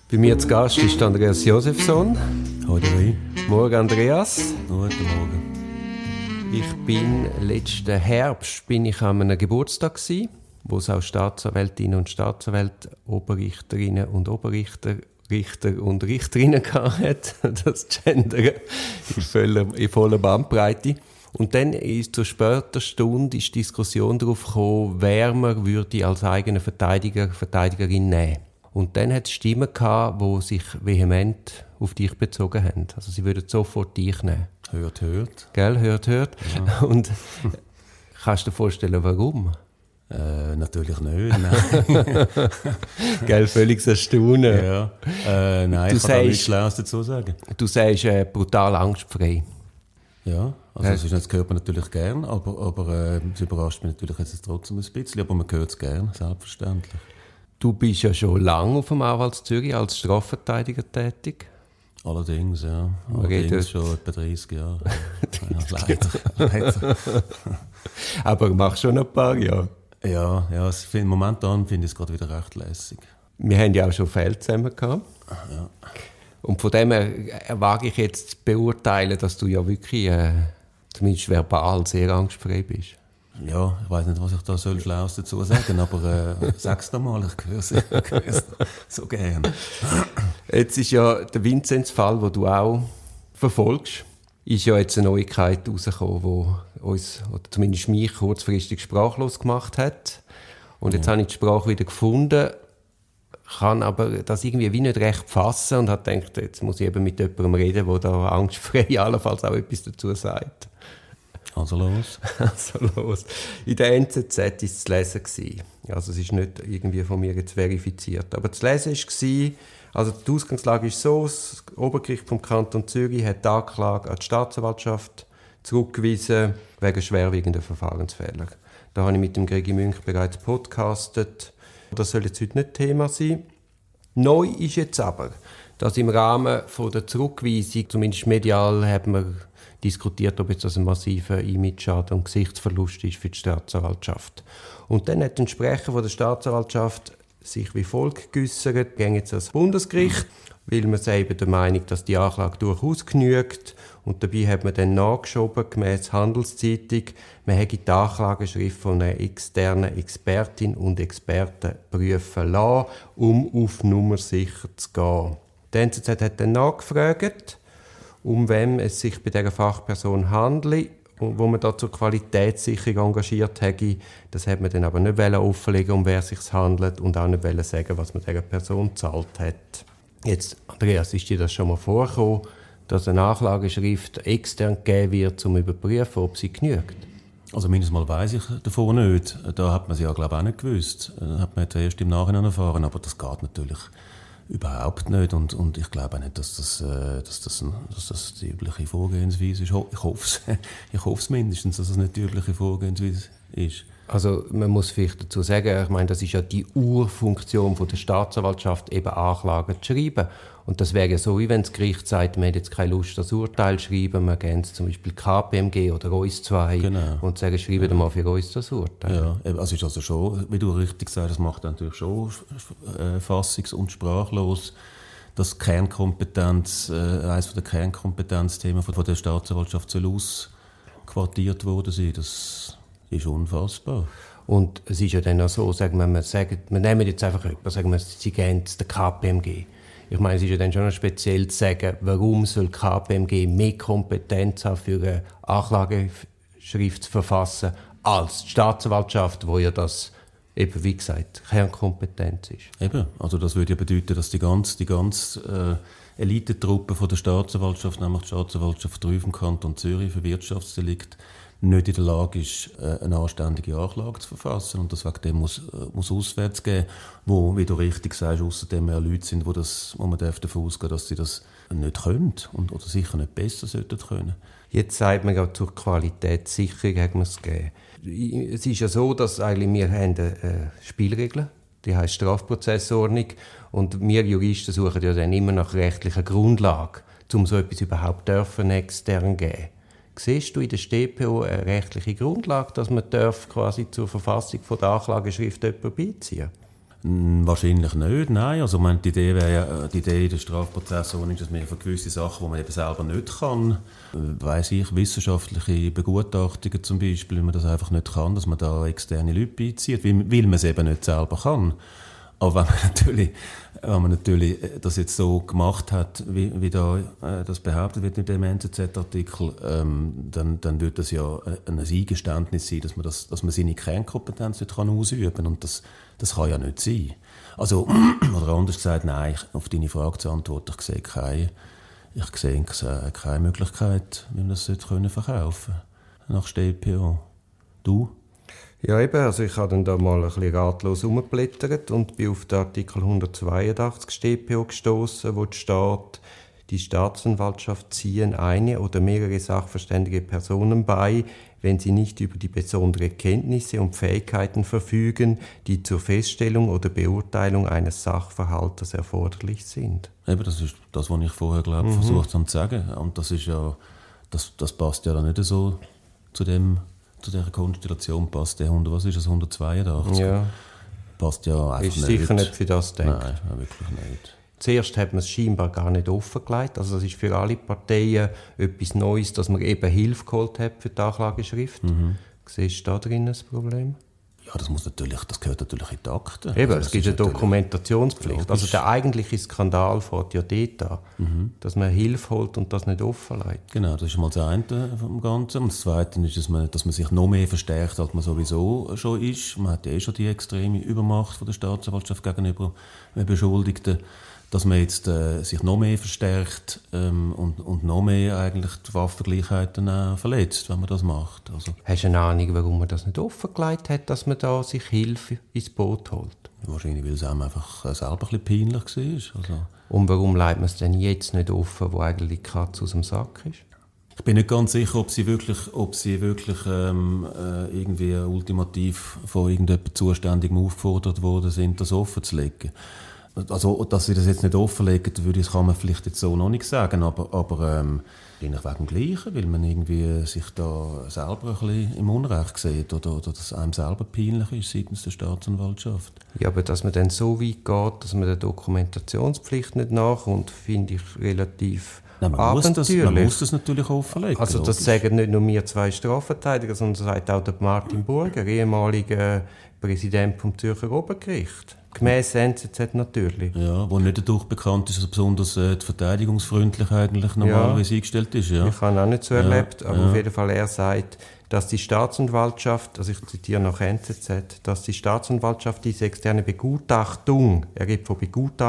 Bei mir zu Gast ist Andreas Josefsson. Hallo. Morgen, Andreas. Guten Morgen. Ich bin letzten Herbst an einem Geburtstag gsi, wo es auch Staatsanwältinnen und Staatsanwälte, Oberrichterinnen und Oberrichter, Richter und Richterinnen hat. Das Gender in voller Bandbreite. Und dann ist zur später Stunde die Diskussion darauf gekommen, wer man würde als eigenen Verteidigerin nehmen. Und dann hat es Stimmen gehabt, die sich vehement auf dich bezogen haben. Also sie würden sofort dich nehmen. Hört. Gell, hört. Ja. Und kannst du dir vorstellen, warum? Natürlich nicht, nein. Gell, völlig erstaunen. Ja. Nein, ich kann da nichts Schlaues dazu sagen. Du sagst brutal angstfrei. Ja, also das hört man natürlich gern, aber es überrascht mich natürlich jetzt trotzdem ein bisschen, aber man hört es gern, selbstverständlich. Du bist ja schon lange auf dem Anwalt Zürich als Strafverteidiger tätig. Allerdings, ja. Allerdings schon etwa 30 Jahre. Leider. Aber machst schon ein paar Jahre. Ja, momentan finde ich es gerade wieder recht lässig. Wir haben ja auch schon Fälle zusammen gehabt. Ja. Und von dem her wage ich jetzt zu beurteilen, dass du ja wirklich, zumindest verbal, sehr angstfrei bist. Ja, ich weiss nicht, was ich da Schlaues dazu sagen, aber sag's doch mal, ich höre es so gerne. Jetzt ist ja der Vinzenz-Fall, den du auch verfolgst, ist ja jetzt eine Neuigkeit rausgekommen, die uns, oder zumindest mich, kurzfristig sprachlos gemacht hat. Und jetzt habe ich die Sprache wieder gefunden, kann aber das irgendwie wie nicht recht fassen und habe gedacht, jetzt muss ich eben mit jemandem reden, der da angstfrei allenfalls auch etwas dazu sagt. Also los. In der NZZ war es zu lesen. Also es ist nicht irgendwie von mir jetzt verifiziert. Aber zu lesen war, also die Ausgangslage ist so, das Obergericht vom Kanton Zürich hat die Anklage an die Staatsanwaltschaft zurückgewiesen wegen schwerwiegender Verfahrensfehler. Da habe ich mit dem Gregi Münch bereits podcastet. Das soll jetzt heute nicht Thema sein. Neu ist jetzt aber, dass im Rahmen von der Zurückweisung, zumindest medial, haben wir diskutiert, ob jetzt das ein massiver Image-Schaden und Gesichtsverlust ist für die Staatsanwaltschaft. Und dann hat ein Sprecher von der Staatsanwaltschaft sich wie folgt geäussert, ging jetzt ans Bundesgericht, weil man sei eben der Meinung, dass die Anklage durchaus genügt. Und dabei hat man dann nachgeschoben, gemäss Handelszeitung, man hätte die Anklageschrift von einer externen Expertin und Experten prüfen lassen, um auf Nummer sicher zu gehen. Die NZZ hat dann nachgefragt, um wem es sich bei dieser Fachperson handelt, wo man da zur Qualitätssicherung engagiert hätte. Das hat man dann aber nicht offenlegen, um wer es sich handelt und auch nicht sagen, was man dieser Person gezahlt hat. Jetzt, Andreas, ist dir das schon mal vorgekommen, dass eine Anklageschrift extern gegeben wird, um zu überprüfen, ob sie genügt? Also mindestens mal weiss ich davon nicht. Da hat man sie ja, glaube ich, auch nicht gewusst. Das hat man jetzt erst im Nachhinein erfahren, aber das geht natürlich überhaupt nicht. Und ich glaube auch nicht, dass das die übliche Vorgehensweise ist. Ich hoffe es mindestens, dass es nicht die übliche Vorgehensweise ist. Also man muss vielleicht dazu sagen, ich meine, das ist ja die Urfunktion von der Staatsanwaltschaft, eben Anklagen zu schreiben. Und das wäre ja so, wie wenn das Gericht sagt, man hat jetzt keine Lust, das Urteil zu schreiben, man gehen zum Beispiel KPMG oder uns zwei und sagen, schreiben mal für uns das Urteil. Ja, also ist also schon, wie du richtig sagst, das macht natürlich schon fassungs- und sprachlos, dass Kernkompetenz, eines der Kernkompetenzthemen von der Staatsanwaltschaft soll ausquartiert worden sein. Das ist unfassbar. Und es ist ja dann auch so, sagen wir nehmen jetzt einfach jemanden, sagen wir, sie gehen zu der KPMG. Ich meine, es ist ja dann schon noch speziell zu sagen, warum soll die KPMG mehr Kompetenz haben, für eine Anklageschrift zu verfassen, als die Staatsanwaltschaft, wo ja das eben, wie gesagt, Kernkompetenz ist. Eben, also das würde ja bedeuten, dass die ganze Elitetruppe von der Staatsanwaltschaft, nämlich die Staatsanwaltschaft 3 vom Kanton Zürich für Wirtschaftsdelikt, nicht in der Lage ist, eine anständige Anklage zu verfassen. Und deswegen dem muss auswärts gehen, wo, wie du richtig sagst, außerdem mehr Leute sind, wo man davon ausgehen, dass sie das nicht können oder sicher nicht besser sollten können. Jetzt sagt man ja, zur Qualitätssicherung hat man es gegeben. Es ist ja so, dass eigentlich wir haben Spielregeln, die heisst Strafprozessordnung, und wir Juristen suchen ja dann immer nach rechtlicher Grundlage, um so etwas überhaupt extern zu geben. Siehst du in der StPO eine rechtliche Grundlage, dass man quasi zur Verfassung von der Anklageschrift jemanden beiziehen? Wahrscheinlich nicht, nein. Also, die Idee wäre ja, die Idee der Strafprozessordnung, dass man für gewisse Sachen, die man eben selber nicht kann, weiss ich, wissenschaftliche Begutachtungen zum Beispiel, wenn man das einfach nicht kann, dass man da externe Leute beizieht, weil man es eben nicht selber kann. Aber wenn man natürlich das jetzt so gemacht hat, wie da das behauptet wird in dem NZZ-Artikel, dann wird das ja ein Eingeständnis sein, dass man seine Kernkompetenz nicht ausüben kann. Und das kann ja nicht sein. Also, oder anders gesagt, nein, auf deine Frage zu antworten, ich sehe keine Möglichkeit, wie man das verkaufen könnte nach StPO. Du? Ja, eben. Also ich habe dann da mal ein bisschen ratlos herumgeblättert und bin auf den Artikel 182 StPO gestoßen, wo steht, die Staatsanwaltschaft ziehen eine oder mehrere sachverständige Personen bei, wenn sie nicht über die besonderen Kenntnisse und Fähigkeiten verfügen, die zur Feststellung oder Beurteilung eines Sachverhaltes erforderlich sind. Eben, das ist das, was ich vorher versucht habe zu sagen. Und das ist ja, das passt ja dann nicht so zu dieser Konstellation passt der 182? Ja. Passt ja einfach ist nicht. Sicher nicht für das gedacht. Nein, wirklich nicht. Zuerst hat man es scheinbar gar nicht offengelegt. Also das ist für alle Parteien etwas Neues, dass man eben Hilfe geholt hat für die Anklageschrift. Siehst du da drin ein Problem? Ja, das gehört natürlich in die Akten. Eben, also es gibt eine Dokumentationspflicht. Logisch. Also der eigentliche Skandal fährt ja dort an, dass man Hilfe holt und das nicht offenlegt. Genau, das ist mal das eine vom Ganzen. Und das Zweite ist, dass man sich noch mehr verstärkt, als man sowieso schon ist. Man hat ja schon die extreme Übermacht von der Staatsanwaltschaft gegenüber Beschuldigten. Dass man jetzt sich noch mehr verstärkt und noch mehr eigentlich die Waffengleichheiten verletzt, wenn man das macht. Also, Hast du eine Ahnung, warum man das nicht offengelegt hat, dass man da sich Hilfe ins Boot holt? wahrscheinlich, weil es einem einfach selber ein bisschen peinlich war. Also. Und warum leitet man es denn jetzt nicht offen, wo eigentlich die Katze aus dem Sack ist? Ich bin nicht ganz sicher, ob sie wirklich irgendwie ultimativ von irgendjemandem Zuständigem aufgefordert worden sind, das offen zu legen. Also, dass sie das jetzt nicht offenlegen, kann man vielleicht jetzt so noch nicht sagen, aber eigentlich wegen dem Gleichen, weil man irgendwie sich da selber ein bisschen im Unrecht sieht oder dass einem selber peinlich ist seitens der Staatsanwaltschaft. Ja, aber dass man dann so weit geht, dass man der Dokumentationspflicht nicht nachkommt, finde ich relativ abenteuerlich. Man muss das natürlich offenlegen. Also das sagen nicht nur wir zwei Strafverteidiger, sondern das sagt auch der Martin Burger, ehemaliger Präsident vom Zürcher Obergericht. Gemäss NZZ natürlich. Ja, wo nicht dadurch bekannt ist, dass besonders die verteidigungsfreundlich eigentlich normalerweise eingestellt ist. Ja. Ich habe ihn auch nicht so erlebt, aber auf jeden Fall, er sagt, dass die Staatsanwaltschaft, also ich zitiere nach NZZ, dass die Staatsanwaltschaft diese externe Begutachtung, er redet von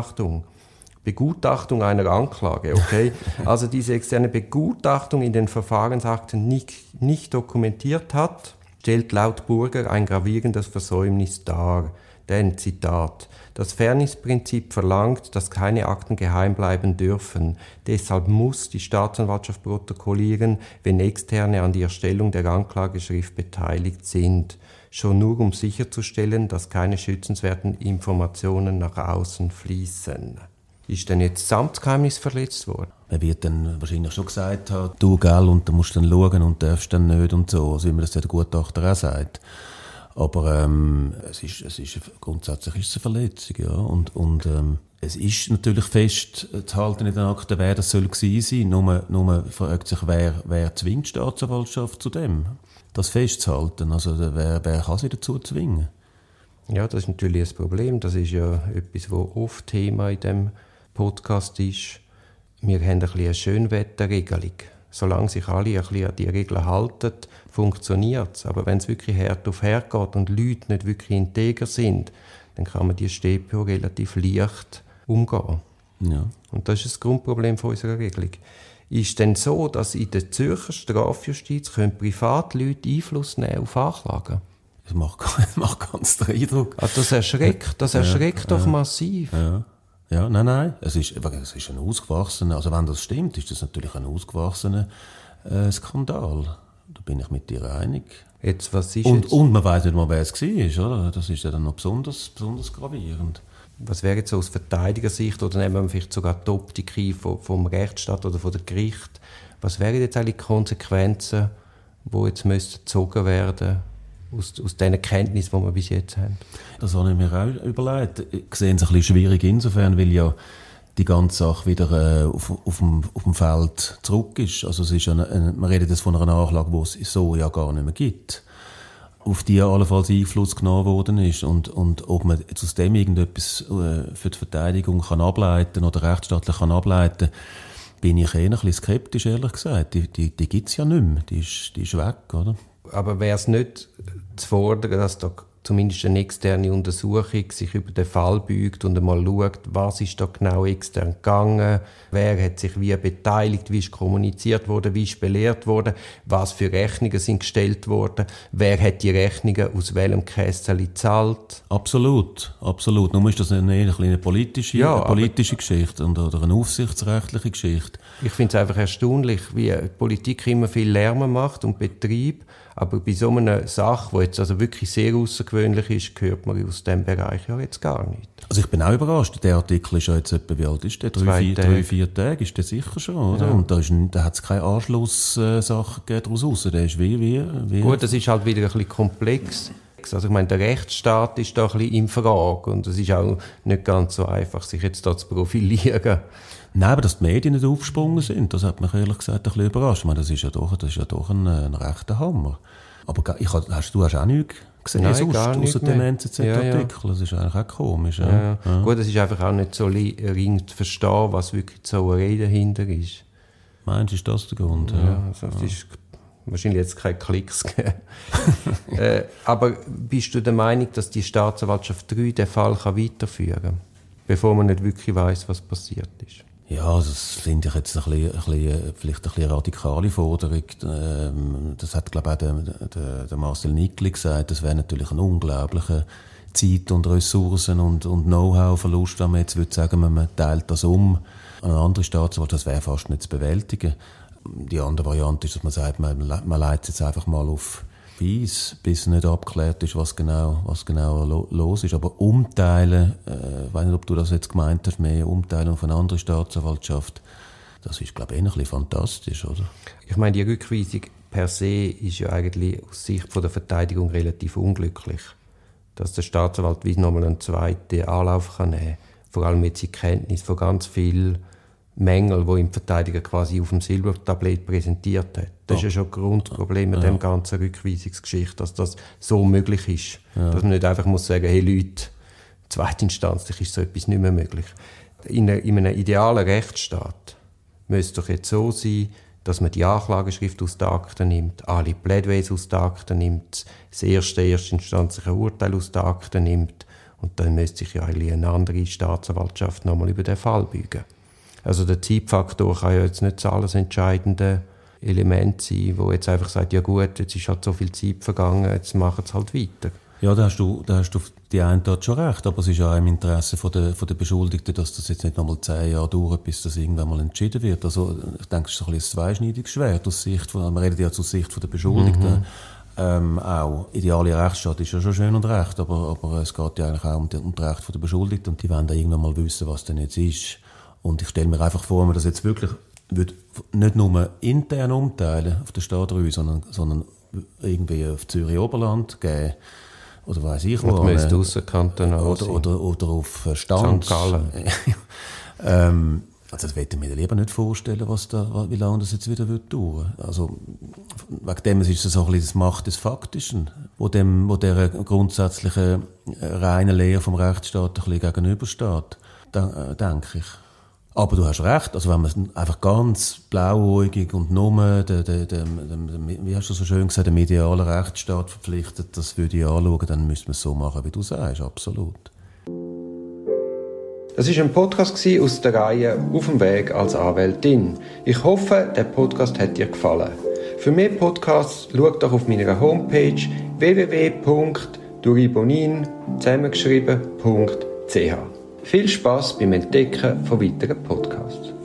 Begutachtung einer Anklage, okay? Also diese externe Begutachtung in den Verfahrensakten nicht dokumentiert hat, stellt laut Burger ein gravierendes Versäumnis dar. Denn, Zitat, das Fairnessprinzip verlangt, dass keine Akten geheim bleiben dürfen. Deshalb muss die Staatsanwaltschaft protokollieren, wenn Externe an die Erstellung der Anklageschrift beteiligt sind. Schon nur, um sicherzustellen, dass keine schützenswerten Informationen nach außen fließen. Ist denn jetzt das Amtsgeheimnis verletzt worden? Er wird dann wahrscheinlich schon gesagt haben, du, gell, und da musst du dann schauen und darfst dann nicht und so, also wie man das der Gutachter auch sagt. Aber grundsätzlich ist es eine Verletzung, ja. Und es ist natürlich festzuhalten in den Akten, wer das soll gewesen sein. Nur fragt sich, wer zwingt die Staatsanwaltschaft zu dem, das festzuhalten. Also wer kann sie dazu zwingen? Ja, das ist natürlich ein Problem. Das ist ja etwas, das oft Thema in diesem Podcast ist. Wir haben ein bisschen eine Schönwetterregelung. Solange sich alle ein bisschen an die Regeln halten, funktioniert es. Aber wenn es wirklich Herd auf Herd geht und Leute nicht wirklich integer sind, dann kann man die StPO relativ leicht umgehen. Ja. Und das ist das Grundproblem von unserer Regelung. Ist es denn so, dass in der Zürcher Strafjustiz Privatleute Einfluss nehmen auf Anklagen? Das macht ganz den Eindruck. Also das erschreckt doch massiv. Ja. Ja, nein. Es ist ein ausgewachsener, also wenn das stimmt, ist das natürlich ein ausgewachsener Skandal. Da bin ich mit dir einig. Jetzt, was ist und man weiss nicht mal, wer es war, oder? Das ist ja dann noch besonders gravierend. Was wäre jetzt so aus Verteidigersicht, oder nehmen wir vielleicht sogar die Optik ein vom Rechtsstaat oder von der Gericht, was wären jetzt eigentlich die Konsequenzen, die jetzt gezogen werden aus den Kenntnissen, die wir bis jetzt haben. Das habe ich mir auch überlegt. Ich sehe es ein bisschen schwierig insofern, weil ja die ganze Sache wieder auf dem Feld zurück ist. Also es ist man redet jetzt von einer Nachlage, die es so ja gar nicht mehr gibt, auf die allenfalls Einfluss genommen worden ist. Und ob man jetzt aus dem irgendetwas für die Verteidigung kann ableiten oder rechtsstaatlich kann ableiten, bin ich eher ein bisschen skeptisch, ehrlich gesagt. Die gibt es ja nicht mehr. Die ist weg, oder? Aber wäre es nicht zu fordern, dass da zumindest eine externe Untersuchung sich über den Fall beugt und einmal schaut, was ist da genau extern gegangen, wer hat sich wie beteiligt, wie ist kommuniziert worden, wie ist belehrt worden, was für Rechnungen sind gestellt worden, wer hat die Rechnungen aus welchem Kästchen gezahlt. Absolut. Nun ist das eine politische Geschichte oder eine aufsichtsrechtliche Geschichte. Ich finde es einfach erstaunlich, wie Politik immer viel Lärm macht und Betrieb. Aber bei so einer Sache, die jetzt also wirklich sehr außergewöhnlich ist, hört man aus diesem Bereich ja jetzt gar nicht. Also ich bin auch überrascht. Der Artikel ist ja jetzt etwa, wie alt ist der? 3-4 Tage ist der sicher schon, oder? Ja. Und da hat es keine Anschlusssachen daraus raus. Der ist wie... Gut, das ist halt wieder ein bisschen komplex. Also ich meine, der Rechtsstaat ist da ein bisschen in Frage. Und es ist auch nicht ganz so einfach, sich jetzt da zu profilieren. Nein, aber dass die Medien nicht aufgesprungen sind, das hat mich ehrlich gesagt ein bisschen überrascht. Ich meine, das ist ja doch ein rechter Hammer. Aber du hast auch nichts gesehen, außer dem NZZ-Artikel. Ja. Das ist eigentlich auch komisch. Ja. Gut, es ist einfach auch nicht so ring zu verstehen, was wirklich die Sauerei dahinter ist. Meinst du, ist das der Grund? Ja, also es ist wahrscheinlich jetzt keine Klicks gegeben. Aber bist du der Meinung, dass die Staatsanwaltschaft 3 den Fall weiterführen kann, bevor man nicht wirklich weiss, was passiert ist? Ja, also das finde ich jetzt vielleicht ein bisschen radikale Forderung. Das hat, glaube ich, auch der Marcel Nickli gesagt. Das wäre natürlich ein unglaublicher Zeit- und Ressourcen- und Know-how-Verlust, wenn man jetzt würde sagen, man teilt das um an eine andere Staatsanwaltschaft. Das wäre fast nicht zu bewältigen. Die andere Variante ist, dass man sagt, man leitet es jetzt einfach mal auf bis nicht abgeklärt ist, was genau los ist. Aber umteilen, ich weiß nicht, ob du das jetzt gemeint hast, mehr umteilen auf eine andere Staatsanwaltschaft, das ist, glaube ich, ein bisschen fantastisch, oder? Ich meine, die Rückweisung per se ist ja eigentlich aus Sicht von der Verteidigung relativ unglücklich. Dass der Staatsanwalt wie nochmal einen zweiten Anlauf kann nehmen kann. Vor allem jetzt in Kenntnis von ganz vielen Mängel, die ihm die Verteidiger quasi auf dem Silbertablett präsentiert hat. Das ist ja schon ein Grundproblem mit dem ganzen Rückweisungsgeschichte, dass das so möglich ist. Ja. Dass man nicht einfach muss sagen, hey Leute, zweitinstanzlich ist so etwas nicht mehr möglich. In einem idealen Rechtsstaat müsste es doch jetzt so sein, dass man die Anklageschrift aus den Akten nimmt, alle Plädoyers aus den Akten nimmt, das erstinstanzliche Urteil aus den Akten nimmt und dann müsste sich ja eine andere Staatsanwaltschaft nochmal über den Fall beugen. Also der Zeitfaktor kann ja jetzt nicht das alles entscheidende Element sein, wo jetzt einfach sagt, ja gut, jetzt ist halt so viel Zeit vergangen, jetzt machen es halt weiter. Ja, da hast du auf die einen Art schon recht, aber es ist ja auch im Interesse von der Beschuldigten, dass das jetzt nicht nochmal 10 Jahre dauert, bis das irgendwann mal entschieden wird. Also ich denke, es ist ein bisschen ein zweischneidiges Schwert aus Sicht von, man redet ja aus Sicht von der Beschuldigten. Auch ideale Rechtsstaat ist ja schon schön und recht, aber es geht ja eigentlich auch um das Recht der Beschuldigten und die wollen da irgendwann mal wissen, was denn jetzt ist. Und ich stelle mir einfach vor, wenn man das jetzt wirklich nicht nur intern umteilen auf der Stadt 3, sondern irgendwie auf Zürich-Oberland geben. Oder weiss ich wo. Oder müsste ausserkantonal sein. Oder auf Stand. St. Gallen. Also das möchte ich mir lieber nicht vorstellen, wie lange das jetzt wieder dauern wird. Also wegen dem ist es so ein bisschen das Macht des Faktischen, wo der grundsätzlichen reinen Lehre vom Rechtsstaat ein bisschen gegenübersteht, denke ich. Aber du hast recht, also wenn man einfach ganz blauäugig und nur wie hast du so schön gesagt, dem idealen Rechtsstaat verpflichtet, das würde ich anschauen, dann müsste man es so machen, wie du sagst, absolut. Das war ein Podcast aus der Reihe «Auf dem Weg als Anwältin». Ich hoffe, der Podcast hat dir gefallen. Für mehr Podcasts schau doch auf meiner Homepage www.duribonin zusammengeschrieben.ch. Viel Spass beim Entdecken von weiteren Podcasts.